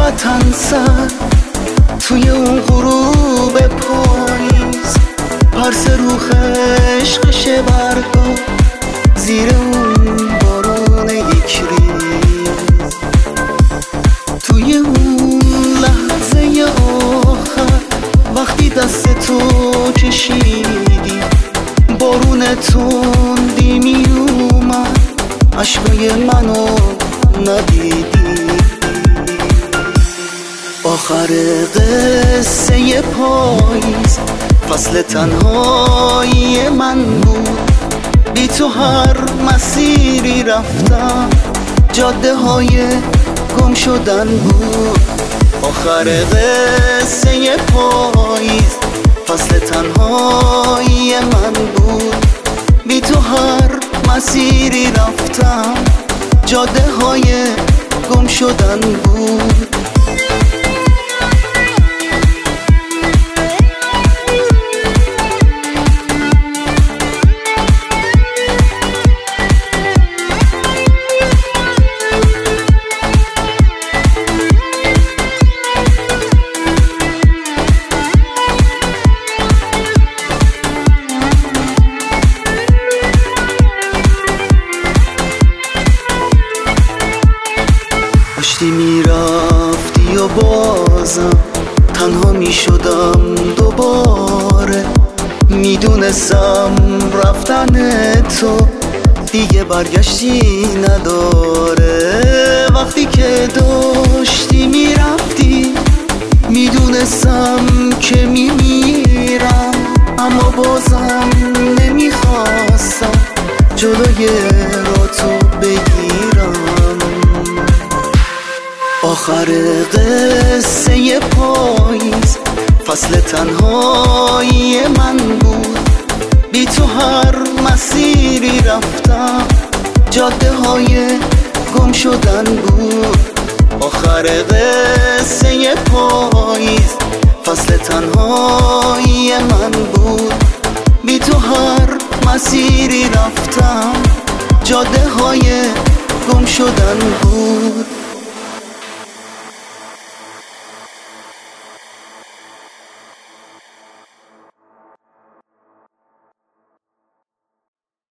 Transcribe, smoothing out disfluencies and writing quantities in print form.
وطن سر توی اون غروب پاییز، پرس رو خشخش برگا زیر اون بارون یک ریز. توی اون لحظه آخر وقتی دستتو کشیدی، بارون تندی می اومد، عشقای منو ندیدی. آخر قصه پاییز فصل تنهایی من بود، بی تو هر مسیری رفتم جاده های گم شدن بود. آخر قصه پاییز فصل تنهایی من بود، بی تو هر مسیری رفتم جاده های گم شدن بود. داشتی میرفتی و بازم تنها میشدم دوباره، میدونستم رفتن تو دیگه برگشتی نداره. وقتی که داشتی میرفتی میدونستم که میمیرم، اما بازم نمیخواستم جلوی راتو بگیرم. آخر قصه پاییز فصل تنهایی من بود، بی تو هر مسیری رفتم جاده های گم شدن بود. آخر قصه پاییز فصل تنهایی من بود، بی تو هر مسیری رفتم جاده های گم شدن بود.